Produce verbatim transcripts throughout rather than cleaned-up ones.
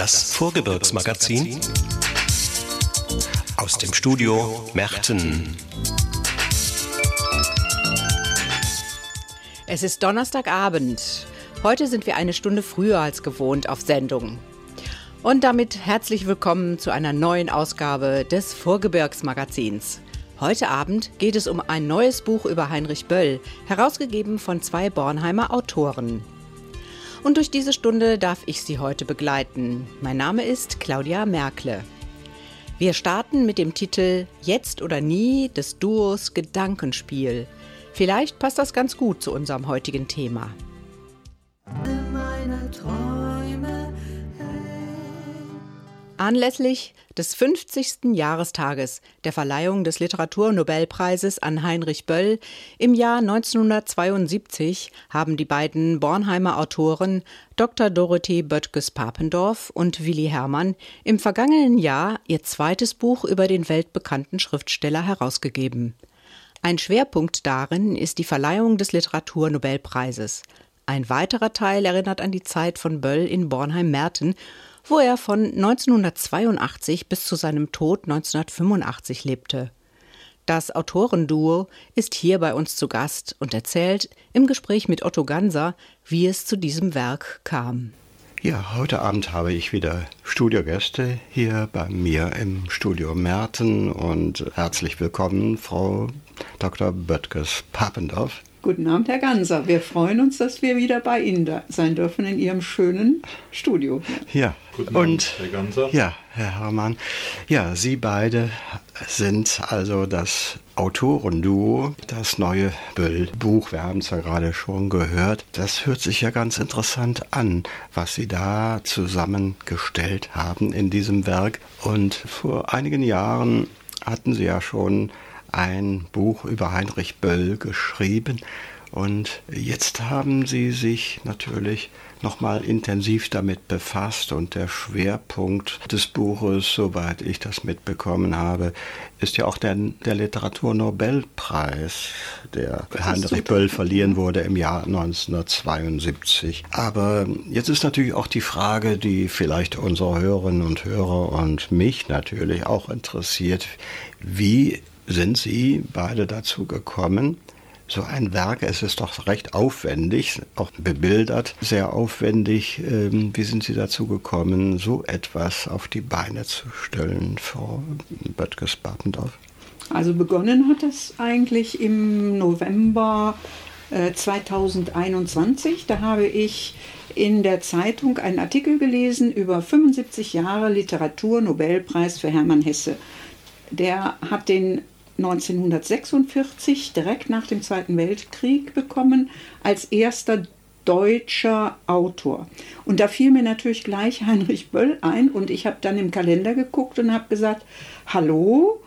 Das Vorgebirgsmagazin aus dem Studio Merten. Es ist Donnerstagabend. Heute sind wir eine Stunde früher als gewohnt auf Sendung. Und damit herzlich willkommen zu einer neuen Ausgabe des Vorgebirgsmagazins. Heute Abend geht es um ein neues Buch über Heinrich Böll, herausgegeben von zwei Bornheimer Autoren. Und durch diese Stunde darf ich Sie heute begleiten. Mein Name ist Claudia Merkle. Wir starten mit dem Titel Jetzt oder nie des Duos Gedankenspiel. Vielleicht passt das ganz gut zu unserem heutigen Thema. Meine Träume, hey. Anlässlich des fünfzigsten Jahrestages der Verleihung des Literaturnobelpreises an Heinrich Böll im Jahr neunzehnhundertzweiundsiebzig haben die beiden Bornheimer Autoren Doktor Dorothee Böttges-Papendorf und Willi Hermann im vergangenen Jahr ihr zweites Buch über den weltbekannten Schriftsteller herausgegeben. Ein Schwerpunkt darin ist die Verleihung des Literaturnobelpreises. Ein weiterer Teil erinnert an die Zeit von Böll in Bornheim-Merten, wo er von neunzehnhundertzweiundachtzig bis zu seinem Tod neunzehnhundertfünfundachtzig lebte. Das Autorenduo ist hier bei uns zu Gast und erzählt im Gespräch mit Otto Ganser, wie es zu diesem Werk kam. Ja, heute Abend habe ich wieder Studiogäste hier bei mir im Studio Merten und herzlich willkommen, Frau Doktor Böttges-Papendorf. Guten Abend, Herr Ganser. Wir freuen uns, dass wir wieder bei Ihnen da sein dürfen in Ihrem schönen Studio. Ja, Guten und Abend, Herr Ganser. Ja, Herr Hermann. Ja, Sie beide sind also das Autorenduo, das neue Böll-Buch. Wir haben es ja gerade schon gehört. Das hört sich ja ganz interessant an, was Sie da zusammengestellt haben in diesem Werk. Und vor einigen Jahren hatten Sie ja schon ein Buch über Heinrich Böll geschrieben und jetzt haben Sie sich natürlich nochmal intensiv damit befasst und der Schwerpunkt des Buches, soweit ich das mitbekommen habe, ist ja auch der, der Literaturnobelpreis, der Heinrich Böll verliehen wurde im Jahr neunzehnhundertzweiundsiebzig. Aber jetzt ist natürlich auch die Frage, die vielleicht unsere Hörerinnen und Hörer und mich natürlich auch interessiert, wie sind Sie beide dazu gekommen, so ein Werk, es ist doch recht aufwendig, auch bebildert, sehr aufwendig, ähm, wie sind Sie dazu gekommen, so etwas auf die Beine zu stellen, Frau Böttges-Papendorf? Also begonnen hat es eigentlich im November äh, zweitausendeinundzwanzig, da habe ich in der Zeitung einen Artikel gelesen über fünfundsiebzig Jahre Literaturnobelpreis für Hermann Hesse. Der hat den neunzehnhundertsechsundvierzig, direkt nach dem Zweiten Weltkrieg, bekommen, als erster deutscher Autor. Und da fiel mir natürlich gleich Heinrich Böll ein und ich habe dann im Kalender geguckt und habe gesagt, hallo,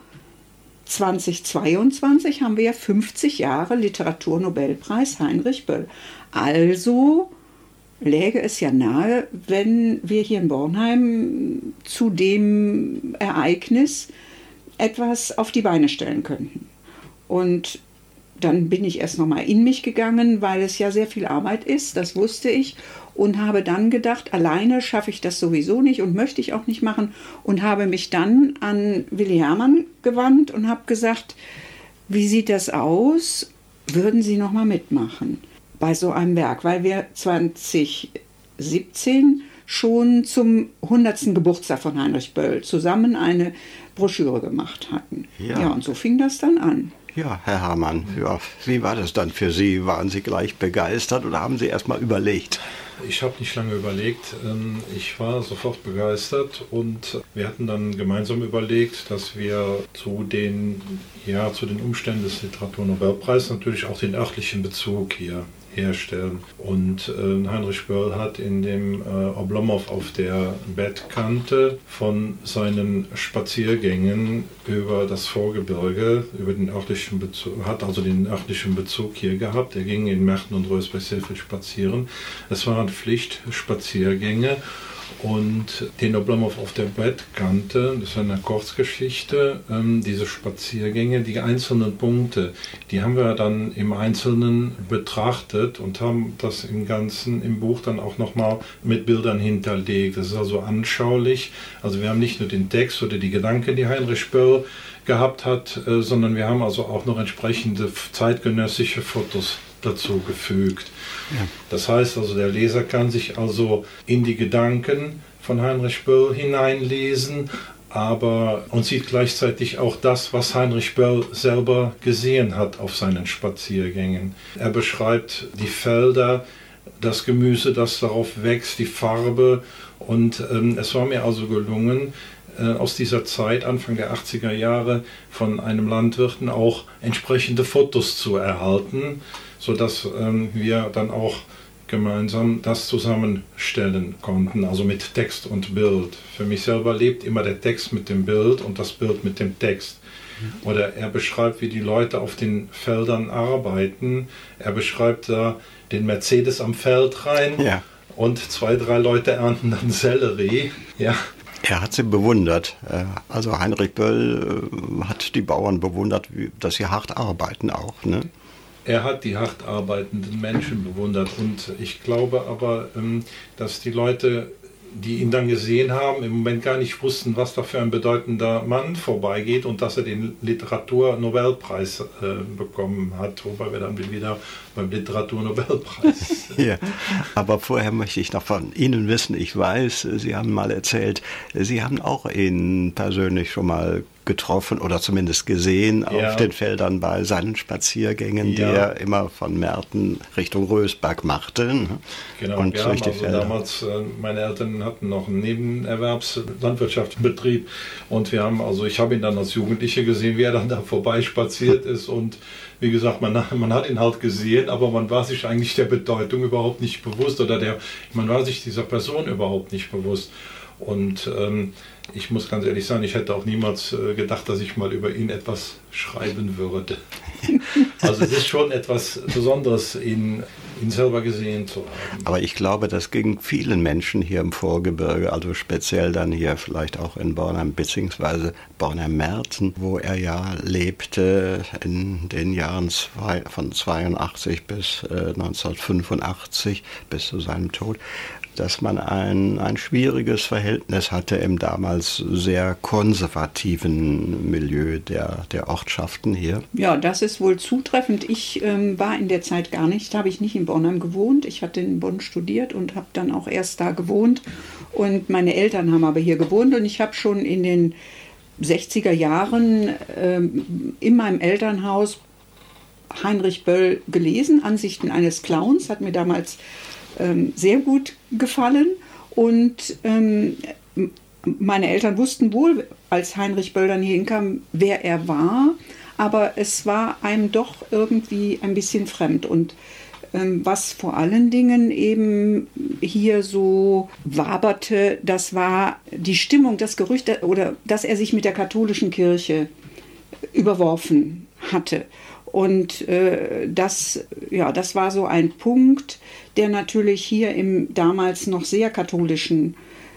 zweitausendzweiundzwanzig haben wir ja fünfzig Jahre Literaturnobelpreis Heinrich Böll. Also läge es ja nahe, wenn wir hier in Bornheim zu dem Ereignis etwas auf die Beine stellen könnten. Und dann bin ich erst nochmal in mich gegangen, weil es ja sehr viel Arbeit ist, das wusste ich, und habe dann gedacht, alleine schaffe ich das sowieso nicht und möchte ich auch nicht machen und habe mich dann an Willi Hermann gewandt und habe gesagt, wie sieht das aus? Würden Sie nochmal mitmachen bei so einem Werk? Weil wir zweitausendsiebzehn schon zum hundertsten Geburtstag von Heinrich Böll zusammen eine Broschüre gemacht hatten. Ja. ja, und so fing das dann an. Ja, Herr Hermann, ja, wie war das dann für Sie? Waren Sie gleich begeistert oder haben Sie erst mal überlegt? Ich habe nicht lange überlegt. Ich war sofort begeistert und wir hatten dann gemeinsam überlegt, dass wir zu den, ja, zu den Umständen des Literaturnobelpreises natürlich auch den örtlichen Bezug hier herstellen. Und äh, Heinrich Böll hat in dem äh, Oblomov auf der Bettkante von seinen Spaziergängen über das Vorgebirge, über den örtlichen Bezug, hat also den örtlichen Bezug hier gehabt. Er ging in Merten und Rösberg sehr viel spazieren. Es waren Pflichtspaziergänge Und den Oblomov auf der Bettkante, das ist eine Kurzgeschichte, ähm, diese Spaziergänge, die einzelnen Punkte, die haben wir dann im Einzelnen betrachtet und haben das im Ganzen im Buch dann auch nochmal mit Bildern hinterlegt. Das ist also anschaulich. Also wir haben nicht nur den Text oder die Gedanken, die Heinrich Böll gehabt hat, äh, sondern wir haben also auch noch entsprechende zeitgenössische Fotos dazu gefügt. Ja. Das heißt also, der Leser kann sich also in die Gedanken von Heinrich Böll hineinlesen, aber und sieht gleichzeitig auch das, was Heinrich Böll selber gesehen hat auf seinen Spaziergängen. Er beschreibt die Felder, das Gemüse, das darauf wächst, die Farbe, und ähm, es war mir also gelungen, aus dieser Zeit, Anfang der achtziger Jahre, von einem Landwirten auch entsprechende Fotos zu erhalten, sodass ähm, wir dann auch gemeinsam das zusammenstellen konnten, also mit Text und Bild. Für mich selber lebt immer der Text mit dem Bild und das Bild mit dem Text. Oder er beschreibt, wie die Leute auf den Feldern arbeiten. Er beschreibt da den Mercedes am Feld rein, ja, und zwei, drei Leute ernten dann Sellerie. Ja. Er hat sie bewundert. Also Heinrich Böll hat die Bauern bewundert, dass sie hart arbeiten auch, ne? Er hat die hart arbeitenden Menschen bewundert, und ich glaube aber, dass die Leute, die ihn dann gesehen haben, im Moment gar nicht wussten, was da für ein bedeutender Mann vorbeigeht und dass er den Literaturnobelpreis äh, bekommen hat, wobei wir dann wieder beim Literaturnobelpreis sind. Ja, aber vorher möchte ich noch von Ihnen wissen, ich weiß, Sie haben mal erzählt, Sie haben auch ihn persönlich schon mal getroffen oder zumindest gesehen, ja, auf den Feldern bei seinen Spaziergängen, ja, die er immer von Merten Richtung Rösberg machte. Ne? Genau, und wir durch haben die also damals, meine Eltern hatten noch einen Nebenerwerbslandwirtschaftsbetrieb, und wir haben, also ich habe ihn dann als Jugendliche gesehen, wie er dann da vorbeispaziert ist, und wie gesagt, man, man hat ihn halt gesehen, aber man war sich eigentlich der Bedeutung überhaupt nicht bewusst, oder der, man war sich dieser Person überhaupt nicht bewusst. Und ähm, ich muss ganz ehrlich sagen, ich hätte auch niemals äh, gedacht, dass ich mal über ihn etwas schreiben würde. Also es ist schon etwas Besonderes, ihn, ihn selber gesehen zu haben. Aber ich glaube, das ging vielen Menschen hier im Vorgebirge, also speziell dann hier vielleicht auch in Bornheim bzw. Bornheim-Merten, wo er ja lebte in den Jahren zwei, von zweiundachtzig bis äh, neunzehnhundertfünfundachtzig, bis zu seinem Tod, dass man ein, ein schwieriges Verhältnis hatte im damals sehr konservativen Milieu der, der Ortschaften hier. Ja, das ist wohl zutreffend. Ich ähm, war in der Zeit gar nicht, habe ich nicht in Bornheim gewohnt. Ich hatte in Bonn studiert und habe dann auch erst da gewohnt. Und meine Eltern haben aber hier gewohnt, und ich habe schon in den sechziger Jahren ähm, in meinem Elternhaus Heinrich Böll gelesen. Ansichten eines Clowns hat mir damals ähm, sehr gut gefallen, und ähm, meine Eltern wussten wohl, als Heinrich Böll dann hier hinkam, wer er war, aber es war einem doch irgendwie ein bisschen fremd. Und ähm, was vor allen Dingen eben hier so waberte, das war die Stimmung, das Gerücht, oder dass er sich mit der katholischen Kirche überworfen hatte. Und äh, das, ja, das war so ein Punkt, der natürlich hier im damals noch sehr katholischen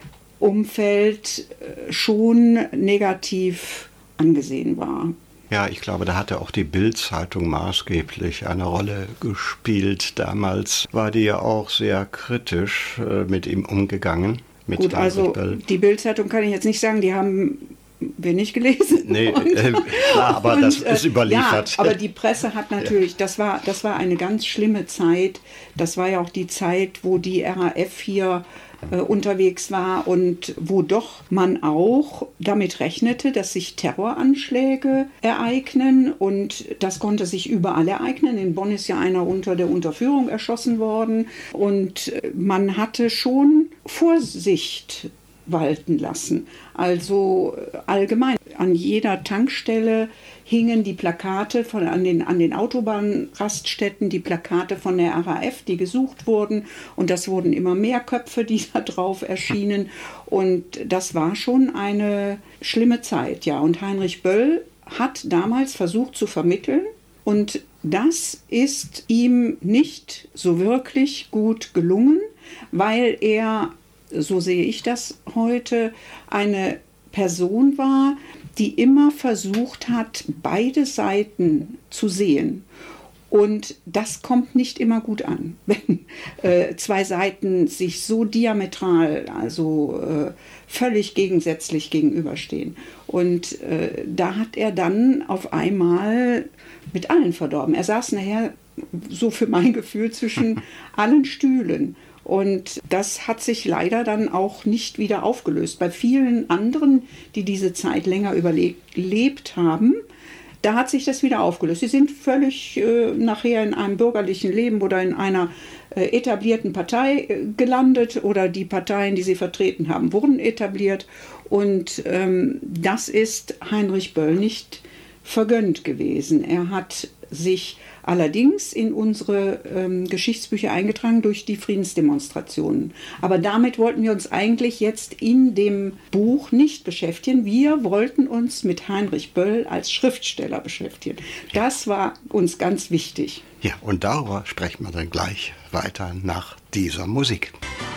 Umfeld äh, schon negativ angesehen war. Ja, ich glaube, da hatte auch die Bild-Zeitung maßgeblich eine Rolle gespielt. Damals war die ja auch sehr kritisch äh, mit ihm umgegangen. Mit Gut, also die Bild-Zeitung kann ich jetzt nicht sagen, die haben wir nicht gelesen. Nee, äh, klar, aber und, das ist überliefert. Ja, aber die Presse hat natürlich, ja. das war, das war eine ganz schlimme Zeit. Das war ja auch die Zeit, wo die R A F hier äh, unterwegs war und wo doch man auch damit rechnete, dass sich Terroranschläge ereignen, und das konnte sich überall ereignen. In Bonn ist ja einer unter der Unterführung erschossen worden, und man hatte schon Vorsicht walten lassen. Also allgemein. An jeder Tankstelle hingen die Plakate von, an den, an den Autobahnraststätten, die Plakate von der R A F, die gesucht wurden. Und das wurden immer mehr Köpfe, die da drauf erschienen. Und das war schon eine schlimme Zeit. Ja. Und Heinrich Böll hat damals versucht zu vermitteln. Und das ist ihm nicht so wirklich gut gelungen, weil er so sehe ich das heute, eine Person war, die immer versucht hat, beide Seiten zu sehen. Und das kommt nicht immer gut an, wenn äh, zwei Seiten sich so diametral, also äh, völlig gegensätzlich gegenüberstehen. Und äh, da hat er dann auf einmal mit allen verdorben. Er saß nachher, so für mein Gefühl, zwischen allen Stühlen. Und das hat sich leider dann auch nicht wieder aufgelöst. Bei vielen anderen, die diese Zeit länger überlebt haben, da hat sich das wieder aufgelöst. Sie sind völlig äh, nachher in einem bürgerlichen Leben oder in einer äh, etablierten Partei äh, gelandet oder die Parteien, die sie vertreten haben, wurden etabliert. Und ähm, das ist Heinrich Böll nicht vergönnt gewesen. Er hat sich allerdings in unsere ähm, Geschichtsbücher eingetragen durch die Friedensdemonstrationen. Aber damit wollten wir uns eigentlich jetzt in dem Buch nicht beschäftigen. Wir wollten uns mit Heinrich Böll als Schriftsteller beschäftigen. Das war uns ganz wichtig. Ja, und darüber sprechen wir dann gleich weiter nach dieser Musik.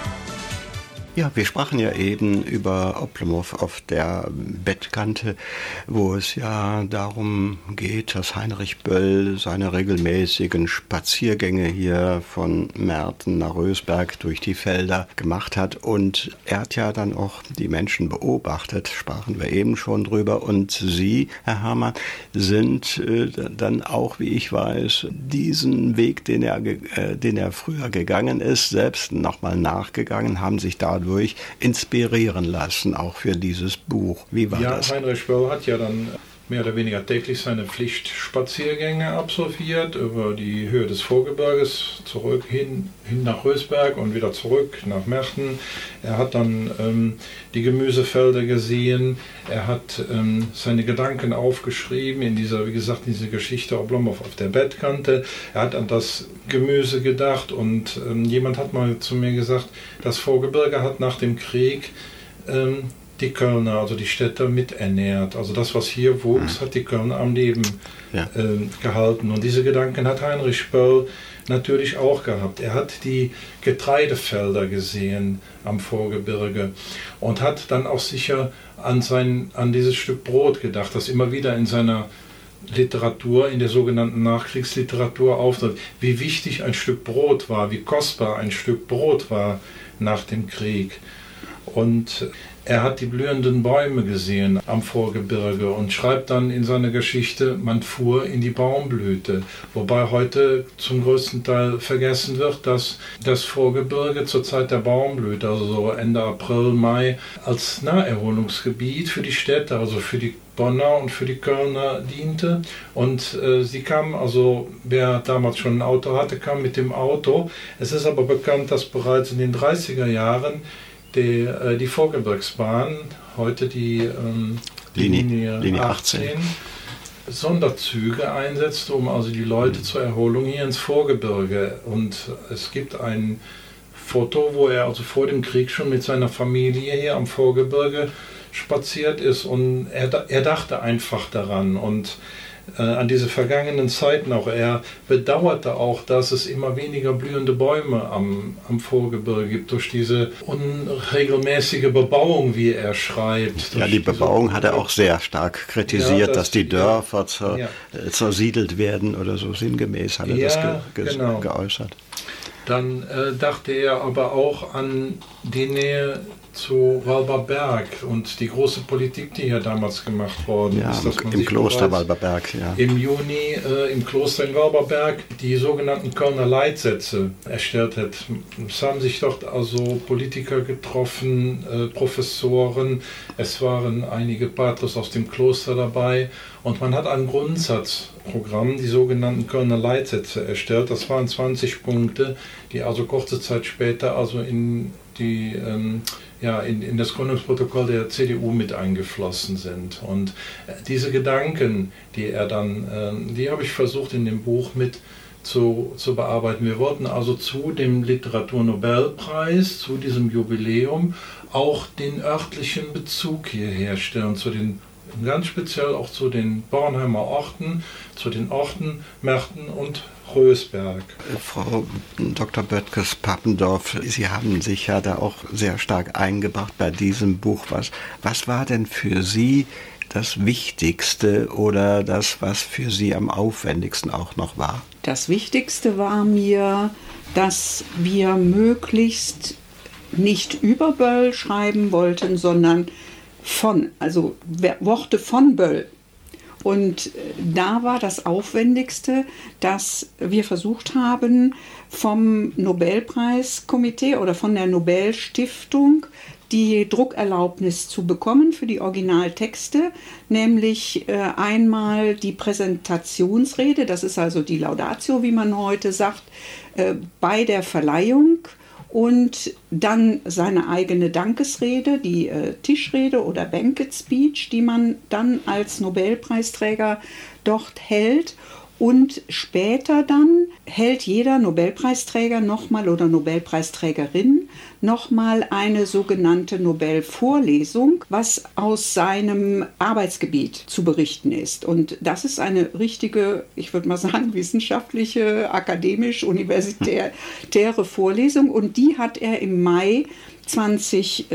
Ja, wir sprachen ja eben über Oblomov auf der Bettkante, wo es ja darum geht, dass Heinrich Böll seine regelmäßigen Spaziergänge hier von Merten nach Rösberg durch die Felder gemacht hat. Und er hat ja dann auch die Menschen beobachtet, sprachen wir eben schon drüber. Und Sie, Herr Hamann, sind äh, dann auch, wie ich weiß, diesen Weg, den er, äh, den er früher gegangen ist, selbst nochmal nachgegangen, haben sich dadurch inspirieren lassen, auch für dieses Buch. Wie war ja, das? Heinrich Böll hat ja dann mehr oder weniger täglich seine Pflichtspaziergänge absolviert, über die Höhe des Vorgebirges, zurück hin, hin nach Rösberg und wieder zurück nach Merten. Er hat dann ähm, die Gemüsefelder gesehen, er hat ähm, seine Gedanken aufgeschrieben in dieser, wie gesagt, in dieser Geschichte Oblomov auf der Bettkante. Er hat an das Gemüse gedacht und ähm, jemand hat mal zu mir gesagt, das Vorgebirge hat nach dem Krieg ähm, die Kölner, also die Städter, miternährt. Also das, was hier wuchs, hat die Kölner am Leben ja. äh, gehalten. Und diese Gedanken hat Heinrich Böll natürlich auch gehabt. Er hat die Getreidefelder gesehen am Vorgebirge und hat dann auch sicher an, sein, an dieses Stück Brot gedacht, das immer wieder in seiner Literatur, in der sogenannten Nachkriegsliteratur auftritt. Wie wichtig ein Stück Brot war, wie kostbar ein Stück Brot war nach dem Krieg. Und er hat die blühenden Bäume gesehen am Vorgebirge und schreibt dann in seiner Geschichte, man fuhr in die Baumblüte. Wobei heute zum größten Teil vergessen wird, dass das Vorgebirge zur Zeit der Baumblüte, also so Ende April, Mai, als Naherholungsgebiet für die Städte, also für die Bonner und für die Kölner diente. Und äh, sie kamen, also wer damals schon ein Auto hatte, kam mit dem Auto. Es ist aber bekannt, dass bereits in den dreißiger Jahren Die, äh, die Vorgebirgsbahn, heute die, ähm, die Linie, Linie, Linie achtzehn, achtzehn, Sonderzüge einsetzt, um also die Leute mhm. zur Erholung hier ins Vorgebirge. Und es gibt ein Foto, wo er also vor dem Krieg schon mit seiner Familie hier am Vorgebirge spaziert ist und er, er dachte einfach daran und äh, an diese vergangenen Zeiten auch. Er bedauerte auch, dass es immer weniger blühende Bäume am, am Vorgebirge gibt, durch diese unregelmäßige Bebauung, wie er schreibt. Ja, die Bebauung hat er auch sehr stark kritisiert, ja, das, dass die Dörfer ja, zer, ja. zersiedelt werden oder so sinngemäß hat er ja, das ge, ge, genau. geäußert. Dann äh, dachte er aber auch an die Nähe zu Walberberg und die große Politik, die hier damals gemacht worden ja, ist. Dass man im sich Kloster Walberberg, ja. Im Juni äh, im Kloster in Walberberg die sogenannten Kölner Leitsätze erstellt hat. Es haben sich dort also Politiker getroffen, äh, Professoren, es waren einige Patres aus dem Kloster dabei und man hat ein Grundsatzprogramm, die sogenannten Kölner Leitsätze, erstellt. Das waren zwanzig Punkte, die also kurze Zeit später also in die ähm, ja, in, in das Gründungsprotokoll der C D U mit eingeflossen sind. Und äh, diese Gedanken, die er dann, äh, die habe ich versucht in dem Buch mit zu, zu bearbeiten. Wir wollten also zu dem Literaturnobelpreis, zu diesem Jubiläum, auch den örtlichen Bezug hier herstellen, zu den ganz speziell auch zu den Bornheimer Orten, zu den Orten Merten und Rösberg. Frau Doktor Böttges-Pappendorf, Sie haben sich ja da auch sehr stark eingebracht bei diesem Buch. Was, was war denn für Sie das Wichtigste oder das, was für Sie am aufwendigsten auch noch war? Das Wichtigste war mir, dass wir möglichst nicht über Böll schreiben wollten, sondern von, also Worte von Böll. Und da war das Aufwendigste, dass wir versucht haben, vom Nobelpreiskomitee oder von der Nobelstiftung die Druckerlaubnis zu bekommen für die Originaltexte, nämlich äh, einmal die Präsentationsrede, das ist also die Laudatio, wie man heute sagt, äh, bei der Verleihung, und dann seine eigene Dankesrede, die äh, Tischrede oder Banquet Speech, die man dann als Nobelpreisträger dort hält. Und später dann hält jeder Nobelpreisträger nochmal oder Nobelpreisträgerin nochmal eine sogenannte Nobelvorlesung, was aus seinem Arbeitsgebiet zu berichten ist. Und das ist eine richtige, ich würde mal sagen, wissenschaftliche, akademisch-universitäre Vorlesung. Und die hat er im Mai zwanzig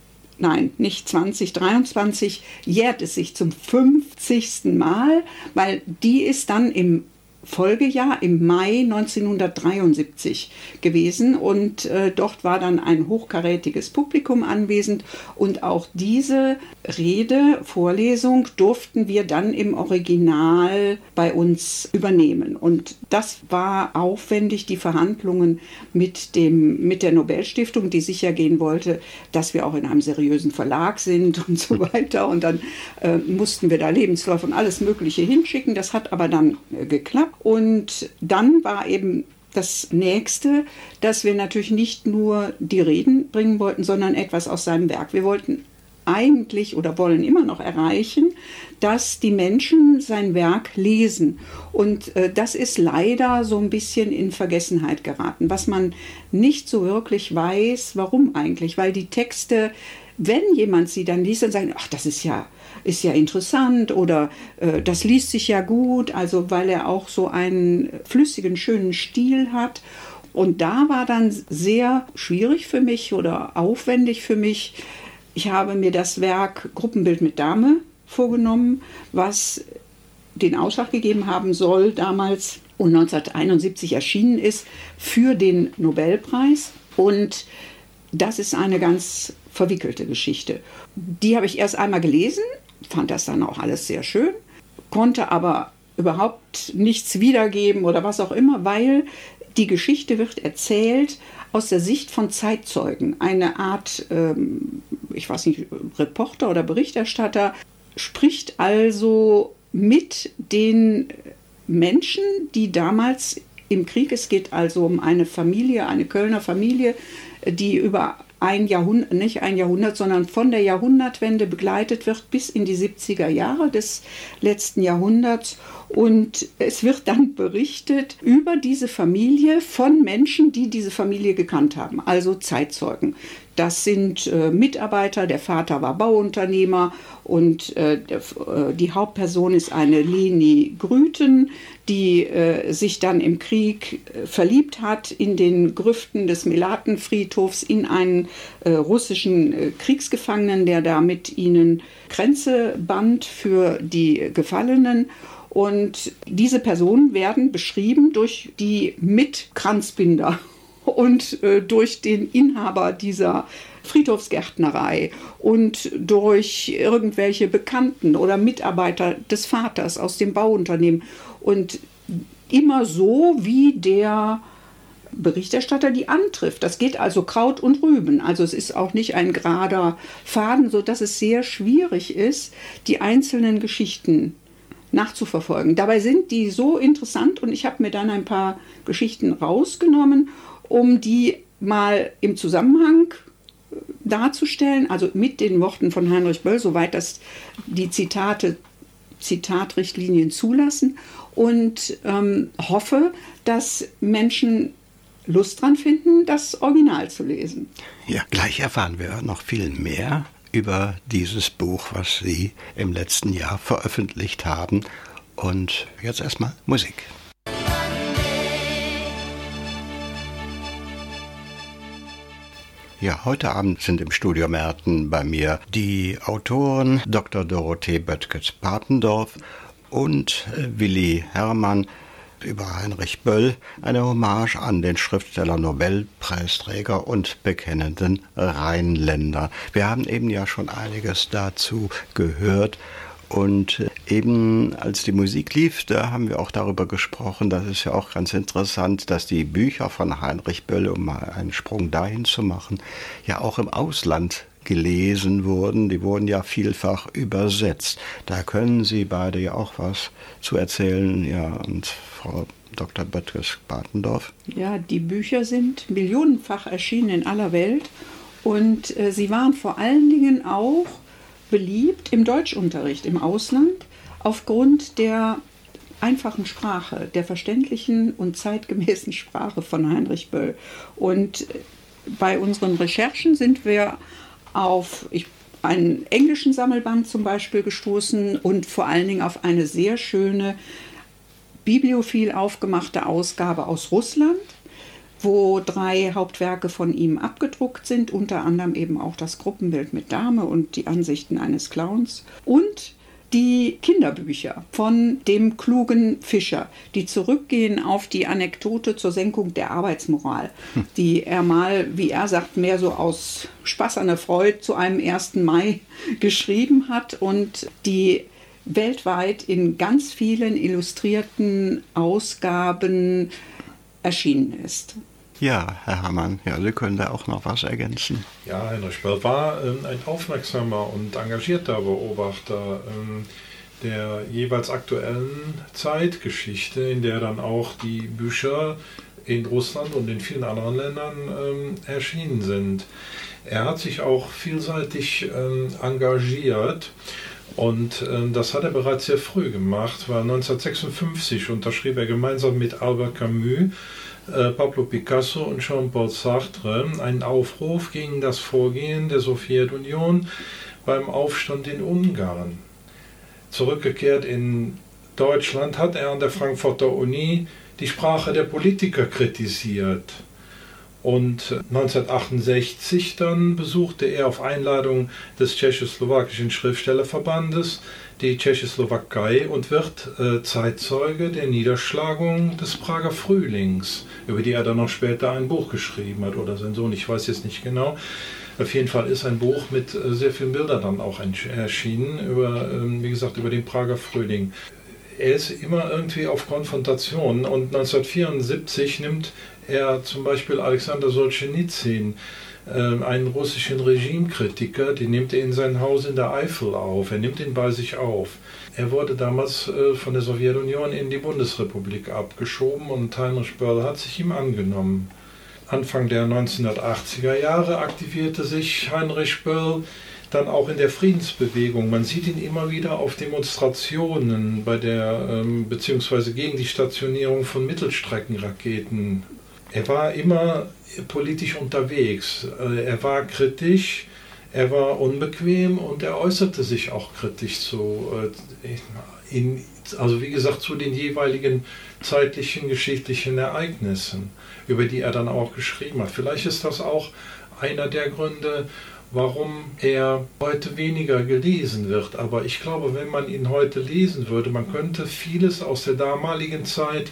Nein, nicht zwanzig dreiundzwanzig, jährt es sich zum fünfzigsten Mal, weil die ist dann im Folgejahr, im Mai neunzehnhundertdreiundsiebzig gewesen, und äh, dort war dann ein hochkarätiges Publikum anwesend, und auch diese Rede, Vorlesung durften wir dann im Original bei uns übernehmen, und das war aufwendig, die Verhandlungen mit, dem, mit der Nobelstiftung, die sicher gehen wollte, dass wir auch in einem seriösen Verlag sind und so weiter, und dann äh, mussten wir da Lebensläufe und alles Mögliche hinschicken, das hat aber dann äh, geklappt. Und dann war eben das Nächste, dass wir natürlich nicht nur die Reden bringen wollten, sondern etwas aus seinem Werk. Wir wollten eigentlich oder wollen immer noch erreichen, dass die Menschen sein Werk lesen. Und äh, das ist leider so ein bisschen in Vergessenheit geraten, was man nicht so wirklich weiß, warum eigentlich. Weil die Texte, wenn jemand sie dann liest, dann sagen, ach, das ist ja ist ja interessant oder äh, das liest sich ja gut, also weil er auch so einen flüssigen, schönen Stil hat. Und da war dann sehr schwierig für mich oder aufwendig für mich. Ich habe mir das Werk Gruppenbild mit Dame vorgenommen, was den Ausschlag gegeben haben soll damals und neunzehnhunderteinundsiebzig erschienen ist für den Nobelpreis. Und das ist eine ganz verwickelte Geschichte. Die habe ich erst einmal gelesen, fand das dann auch alles sehr schön, konnte aber überhaupt nichts wiedergeben oder was auch immer, weil die Geschichte wird erzählt aus der Sicht von Zeitzeugen. Eine Art, ähm, ich weiß nicht, Reporter oder Berichterstatter spricht also mit den Menschen, die damals im Krieg, es geht also um eine Familie, eine Kölner Familie, die über ein Jahrhundert, nicht ein Jahrhundert, sondern von der Jahrhundertwende begleitet wird bis in die siebziger Jahre des letzten Jahrhunderts. Und es wird dann berichtet über diese Familie von Menschen, die diese Familie gekannt haben, also Zeitzeugen. Das sind äh, Mitarbeiter, der Vater war Bauunternehmer und äh, der, äh, die Hauptperson ist eine Leni Grüten, die äh, sich dann im Krieg äh, verliebt hat in den Grüften des Melatenfriedhofs in einen äh, russischen äh, Kriegsgefangenen, der da mit ihnen Kränze band für die Gefallenen. Und diese Personen werden beschrieben durch die Mitkranzbinder und äh, durch den Inhaber dieser Friedhofsgärtnerei und durch irgendwelche Bekannten oder Mitarbeiter des Vaters aus dem Bauunternehmen. Und immer so, wie der Berichterstatter die antrifft. Das geht also Kraut und Rüben. Also es ist auch nicht ein gerader Faden, sodass es sehr schwierig ist, die einzelnen Geschichten nachzuverfolgen. Dabei sind die so interessant und ich habe mir dann ein paar Geschichten rausgenommen, um die mal im Zusammenhang darzustellen, also mit den Worten von Heinrich Böll, soweit das die Zitate, Zitatrichtlinien zulassen, und ähm, hoffe, dass Menschen Lust dran finden, das Original zu lesen. Ja, gleich erfahren wir noch viel mehr über dieses Buch, was Sie im letzten Jahr veröffentlicht haben. Und jetzt erstmal Musik. Ja, heute Abend sind im Studio Merten bei mir die Autoren Doktor Dorothee Böttges-Papendorf und Willi Herrmann über Heinrich Böll, eine Hommage an den Schriftsteller, Nobelpreisträger und bekennenden Rheinländer. Wir haben eben ja schon einiges dazu gehört. Und eben als die Musik lief, da haben wir auch darüber gesprochen, das ist ja auch ganz interessant, dass die Bücher von Heinrich Böll, um mal einen Sprung dahin zu machen, ja auch im Ausland gelesen wurden. Die wurden ja vielfach übersetzt. Da können Sie beide ja auch was zu erzählen. Ja, und Frau Doktor Böttges-Papendorf. Ja, die Bücher sind millionenfach erschienen in aller Welt und äh, sie waren vor allen Dingen auch beliebt im Deutschunterricht im Ausland aufgrund der einfachen Sprache, der verständlichen und zeitgemäßen Sprache von Heinrich Böll. Und bei unseren Recherchen sind wir auf ich, einen englischen Sammelband zum Beispiel gestoßen und vor allen Dingen auf eine sehr schöne bibliophil aufgemachte Ausgabe aus Russland, wo drei Hauptwerke von ihm abgedruckt sind, unter anderem eben auch das Gruppenbild mit Dame und die Ansichten eines Clowns und die Kinderbücher von dem klugen Fischer, die zurückgehen auf die Anekdote zur Senkung der Arbeitsmoral, hm. die er mal, wie er sagt, mehr so aus Spaß an der Freude zu einem ersten Mai geschrieben hat und die weltweit in ganz vielen illustrierten Ausgaben erschienen ist. Ja, Herr Herrmann, ja, Sie können da auch noch was ergänzen. Ja, Heinrich Böll war ähm, ein aufmerksamer und engagierter Beobachter ähm, der jeweils aktuellen Zeitgeschichte, in der dann auch die Bücher in Russland und in vielen anderen Ländern ähm, erschienen sind. Er hat sich auch vielseitig ähm, engagiert. Und ähm, das hat er bereits sehr früh gemacht, weil neunzehnhundertsechsundfünfzig unterschrieb er gemeinsam mit Albert Camus, äh, Pablo Picasso und Jean-Paul Sartre einen Aufruf gegen das Vorgehen der Sowjetunion beim Aufstand in Ungarn. Zurückgekehrt in Deutschland hat er an der Frankfurter Uni die Sprache der Politiker kritisiert. Und neunzehnhundertachtundsechzig dann besuchte er auf Einladung des tschechoslowakischen Schriftstellerverbandes die Tschechoslowakei und wird äh, Zeitzeuge der Niederschlagung des Prager Frühlings, über die er dann noch später ein Buch geschrieben hat oder sein Sohn, ich weiß jetzt nicht genau. Auf jeden Fall ist ein Buch mit äh, sehr vielen Bildern dann auch erschienen, über, äh, wie gesagt, über den Prager Frühling. Er ist immer irgendwie auf Konfrontation und neunzehnhundertvierundsiebzig nimmt er zum Beispiel Alexander Solzhenitsyn, äh, einen russischen Regimekritiker, den nimmt er in sein Haus in der Eifel auf, er nimmt ihn bei sich auf. Er wurde damals äh, von der Sowjetunion in die Bundesrepublik abgeschoben und Heinrich Böll hat sich ihm angenommen. Anfang der neunzehnhundertachtziger Jahre aktivierte sich Heinrich Böll dann auch in der Friedensbewegung. Man sieht ihn immer wieder auf Demonstrationen bei der, ähm, beziehungsweise gegen die Stationierung von Mittelstreckenraketen. Er war immer politisch unterwegs. Er war kritisch, er war unbequem und er äußerte sich auch kritisch zu, äh, in, also wie gesagt, zu den jeweiligen zeitlichen, geschichtlichen Ereignissen, über die er dann auch geschrieben hat. Vielleicht ist das auch einer der Gründe, warum er heute weniger gelesen wird. Aber ich glaube, wenn man ihn heute lesen würde, man könnte vieles aus der damaligen Zeit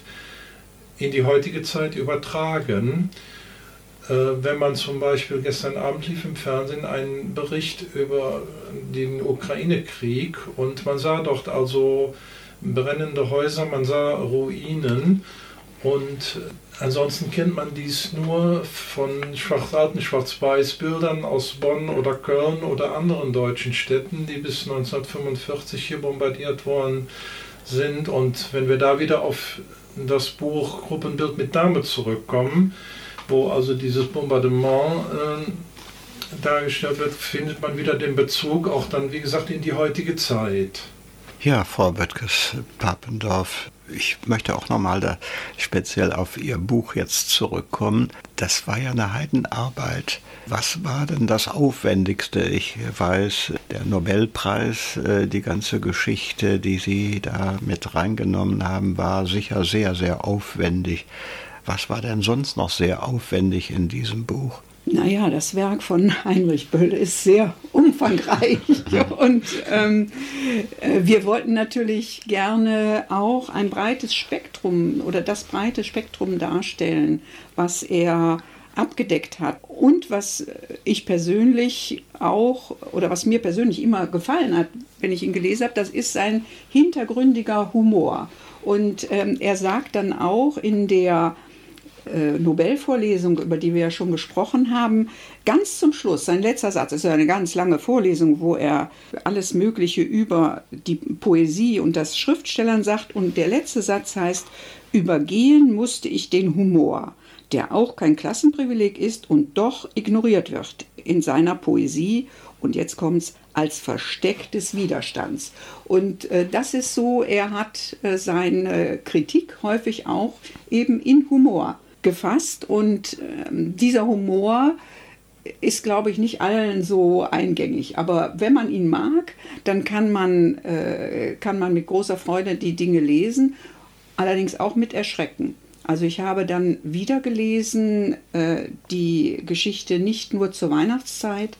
in die heutige Zeit übertragen. Äh, wenn man zum Beispiel, gestern Abend lief im Fernsehen ein Bericht über den Ukraine-Krieg und man sah dort also brennende Häuser, man sah Ruinen. Und ansonsten kennt man dies nur von schwarz, alten Schwarz-Weiß-Bildern aus Bonn oder Köln oder anderen deutschen Städten, die bis neunzehnhundertfünfundvierzig hier bombardiert worden sind. Und wenn wir da wieder auf das Buch Gruppenbild mit Dame zurückkommen, wo also dieses Bombardement äh, dargestellt wird, findet man wieder den Bezug auch dann, wie gesagt, in die heutige Zeit. Ja, Frau Böttges-Papendorf, Ich möchte auch nochmal da speziell auf Ihr Buch jetzt zurückkommen. Das war ja eine Heidenarbeit. Was war denn das Aufwendigste? Ich weiß, der Nobelpreis, die ganze Geschichte, die Sie da mit reingenommen haben, war sicher sehr, sehr aufwendig. Was war denn sonst noch sehr aufwendig in diesem Buch? Naja, das Werk von Heinrich Böll ist sehr umfangreich und ähm, wir wollten natürlich gerne auch ein breites Spektrum oder das breite Spektrum darstellen, was er abgedeckt hat und was ich persönlich auch oder was mir persönlich immer gefallen hat, wenn ich ihn gelesen habe, das ist sein hintergründiger Humor. Und ähm, er sagt dann auch in der Nobelvorlesung, über die wir ja schon gesprochen haben, ganz zum Schluss, sein letzter Satz, ist ja eine ganz lange Vorlesung, wo er alles Mögliche über die Poesie und das Schriftstellern sagt und der letzte Satz heißt, übergehen musste ich den Humor, der auch kein Klassenprivileg ist und doch ignoriert wird in seiner Poesie und jetzt kommt's, als Versteck des Widerstands. Und äh, das ist so, er hat äh, seine Kritik häufig auch eben in Humor gefasst und äh, dieser Humor ist, glaube ich, nicht allen so eingängig. Aber wenn man ihn mag, dann kann man, äh, kann man mit großer Freude die Dinge lesen, allerdings auch mit Erschrecken. Also ich habe dann wieder gelesen äh, die Geschichte nicht nur zur Weihnachtszeit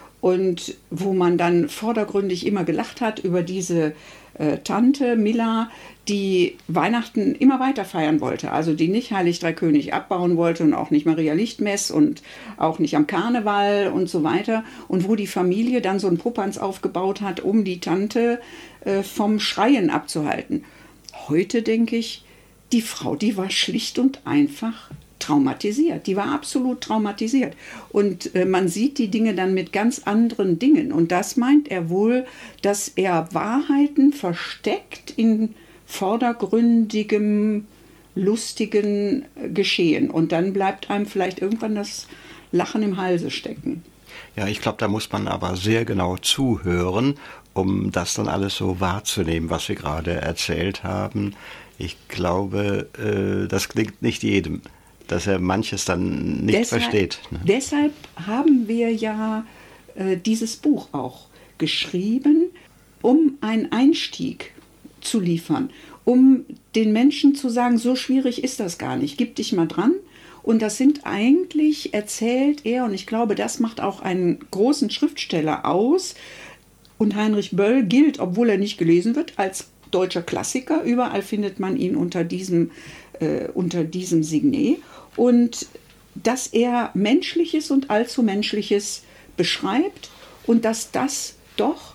und wo man dann vordergründig immer gelacht hat über diese äh, Tante Milla, die Weihnachten immer weiter feiern wollte, also die nicht Heilig Drei König abbauen wollte und auch nicht Maria Lichtmess und auch nicht am Karneval und so weiter und wo die Familie dann so einen Popanz aufgebaut hat, um die Tante äh, vom Schreien abzuhalten. Heute denke ich, die Frau, die war schlicht und einfach traumatisiert. Die war absolut traumatisiert. Und äh, man sieht die Dinge dann mit ganz anderen Dingen. Und das meint er wohl, dass er Wahrheiten versteckt in vordergründigem, lustigen Geschehen. Und dann bleibt einem vielleicht irgendwann das Lachen im Halse stecken. Ja, ich glaube, da muss man aber sehr genau zuhören, um das dann alles so wahrzunehmen, was Sie gerade erzählt haben. Ich glaube, äh, das klingt nicht jedem, dass er manches dann nicht deshalb, versteht. Ne? Deshalb haben wir ja äh, dieses Buch auch geschrieben, um einen Einstieg zu liefern, um den Menschen zu sagen, so schwierig ist das gar nicht, gib dich mal dran. Und das sind eigentlich, erzählt er, und ich glaube, das macht auch einen großen Schriftsteller aus. Und Heinrich Böll gilt, obwohl er nicht gelesen wird, als deutscher Klassiker. Überall findet man ihn unter diesem, äh, unter diesem Signet. Und dass er Menschliches und allzu Menschliches beschreibt und dass das doch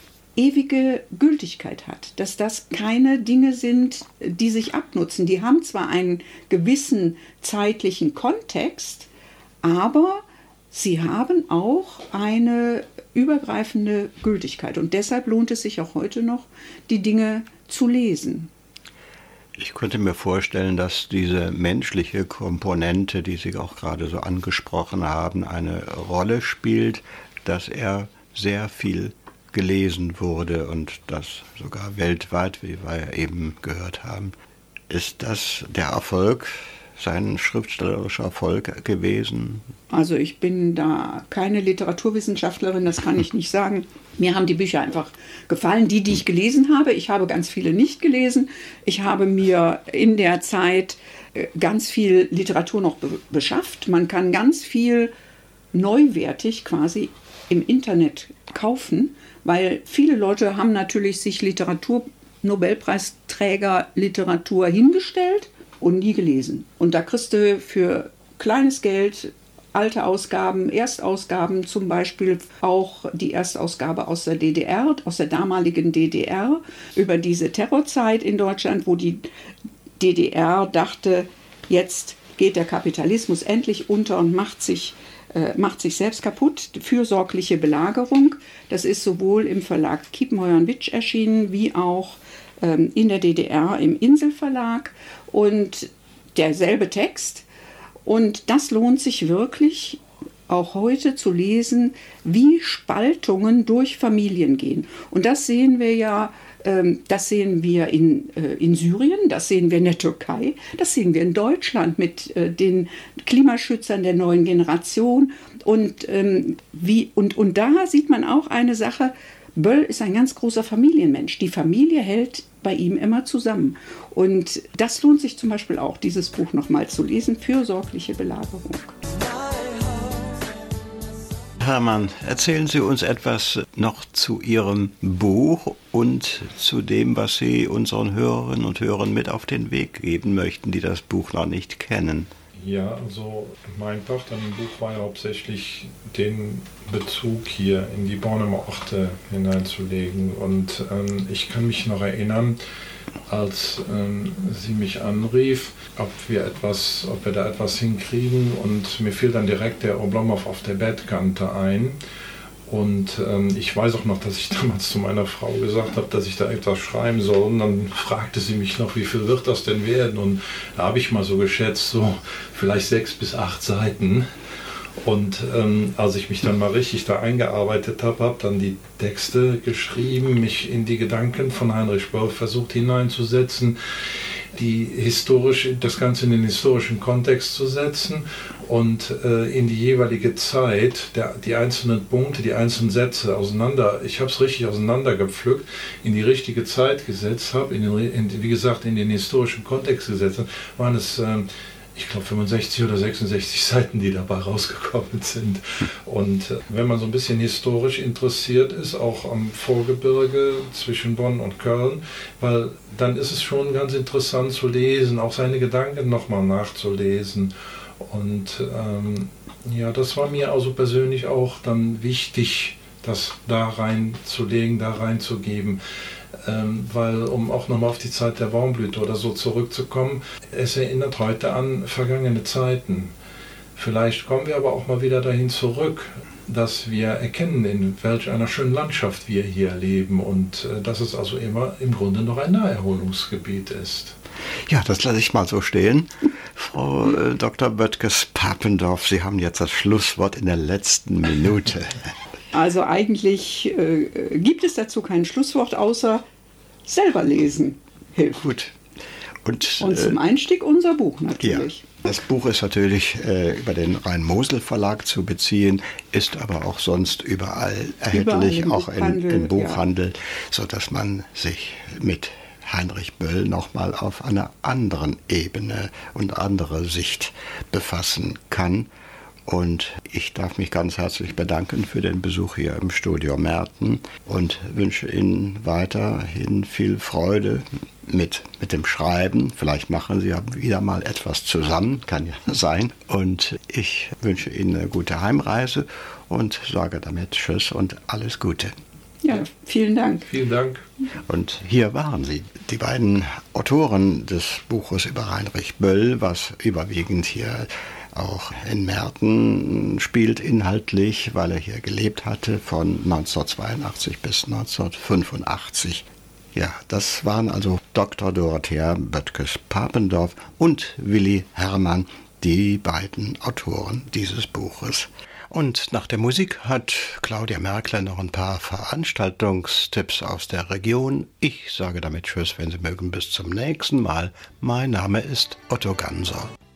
ewige Gültigkeit hat, dass das keine Dinge sind, die sich abnutzen. Die haben zwar einen gewissen zeitlichen Kontext, aber sie haben auch eine übergreifende Gültigkeit. Und deshalb lohnt es sich auch heute noch, die Dinge zu lesen. Ich könnte mir vorstellen, dass diese menschliche Komponente, die Sie auch gerade so angesprochen haben, eine Rolle spielt, dass er sehr viel gelesen wurde und das sogar weltweit, wie wir eben gehört haben. Ist das der Erfolg, sein schriftstellerischer Erfolg gewesen? Also ich bin da keine Literaturwissenschaftlerin, das kann ich nicht sagen. Mir haben die Bücher einfach gefallen, die, die ich gelesen habe. Ich habe ganz viele nicht gelesen. Ich habe mir in der Zeit ganz viel Literatur noch be- beschafft. Man kann ganz viel neuwertig quasi im Internet kaufen, weil viele Leute haben natürlich sich Literatur-Nobelpreisträger Literatur hingestellt und nie gelesen. Und da kriegst du für kleines Geld alte Ausgaben, Erstausgaben, zum Beispiel auch die Erstausgabe aus der D D R, aus der damaligen D D R, über diese Terrorzeit in Deutschland, wo die D D R dachte, jetzt geht der Kapitalismus endlich unter und macht sich, äh, macht sich selbst kaputt. Fürsorgliche Belagerung, das ist sowohl im Verlag Kiepenheuer und Witsch erschienen, wie auch ähm, in der D D R im Inselverlag. Und derselbe Text. Und das lohnt sich wirklich, auch heute zu lesen, wie Spaltungen durch Familien gehen. Und das sehen wir ja ähm, das sehen wir in, äh, in Syrien, das sehen wir in der Türkei, das sehen wir in Deutschland mit äh, den Klimaschützern der neuen Generation. Und, ähm, wie, und, und da sieht man auch eine Sache, Böll ist ein ganz großer Familienmensch. Die Familie hält bei ihm immer zusammen. Und das lohnt sich zum Beispiel auch, dieses Buch nochmal zu lesen, Fürsorgliche Belagerung. Hermann, erzählen Sie uns etwas noch zu Ihrem Buch und zu dem, was Sie unseren Hörerinnen und Hörern mit auf den Weg geben möchten, die das Buch noch nicht kennen. Ja, also mein Part an dem Buch war ja hauptsächlich den Bezug hier in die Bornheimer Orte hineinzulegen. Und ähm, ich kann mich noch erinnern, als ähm, sie mich anrief, ob wir etwas, ob wir da etwas hinkriegen. Und mir fiel dann direkt der Oblomov auf der Bettkante ein. Und ähm, ich weiß auch noch, dass ich damals zu meiner Frau gesagt habe, dass ich da etwas schreiben soll. Und dann fragte sie mich noch, wie viel wird das denn werden? Und da habe ich mal so geschätzt, so vielleicht sechs bis acht Seiten. Und ähm, als ich mich dann mal richtig da eingearbeitet habe, habe dann die Texte geschrieben, mich in die Gedanken von Heinrich Böll versucht hineinzusetzen, die historisch, das Ganze in den historischen Kontext zu setzen und äh, in die jeweilige Zeit der, die einzelnen Punkte, die einzelnen Sätze auseinander, ich habe es richtig auseinandergepflückt, in die richtige Zeit gesetzt habe, in den, in, wie gesagt, in den historischen Kontext gesetzt habe, waren es äh, ich glaube fünfundsechzig oder sechsundsechzig Seiten, die dabei rausgekommen sind. Und äh, wenn man so ein bisschen historisch interessiert ist, auch am Vorgebirge zwischen Bonn und Köln, weil dann ist es schon ganz interessant zu lesen, auch seine Gedanken nochmal nachzulesen. Und ähm, ja, das war mir also persönlich auch dann wichtig, das da reinzulegen, da reinzugeben. Ähm, weil, um auch nochmal auf die Zeit der Baumblüte oder so zurückzukommen, es erinnert heute an vergangene Zeiten. Vielleicht kommen wir aber auch mal wieder dahin zurück, dass wir erkennen, in welch einer schönen Landschaft wir hier leben und äh, dass es also immer im Grunde noch ein Naherholungsgebiet ist. Ja, das lasse ich mal so stehen. Frau äh, Doktor Böttges-Papendorf, Sie haben jetzt das Schlusswort in der letzten Minute. Also eigentlich äh, gibt es dazu kein Schlusswort, außer selber lesen hilft. Gut. Und, Und zum Einstieg unser Buch natürlich. Ja, das Buch ist natürlich äh, über den Rhein-Mosel-Verlag zu beziehen, ist aber auch sonst überall erhältlich, überall auch in, im Buchhandel, ja. Sodass man sich mit Heinrich Böll nochmal auf einer anderen Ebene und andere Sicht befassen kann. Und ich darf mich ganz herzlich bedanken für den Besuch hier im Studio Merten und wünsche Ihnen weiterhin viel Freude mit, mit dem Schreiben. Vielleicht machen Sie ja wieder mal etwas zusammen, kann ja sein. Und ich wünsche Ihnen eine gute Heimreise und sage damit Tschüss und alles Gute. Ja, vielen Dank. Vielen Dank. Und hier waren sie, die beiden Autoren des Buches über Heinrich Böll, was überwiegend hier auch in Merten spielt inhaltlich, weil er hier gelebt hatte von neunzehnhundertzweiundachtzig bis neunzehnhundertfünfundachtzig. Ja, das waren also Doktor Dorothea Böttges-Papendorf und Willi Hermann, die beiden Autoren dieses Buches. Und nach der Musik hat Claudia Merkle noch ein paar Veranstaltungstipps aus der Region. Ich sage damit Tschüss, wenn Sie mögen, bis zum nächsten Mal. Mein Name ist Otto Ganser.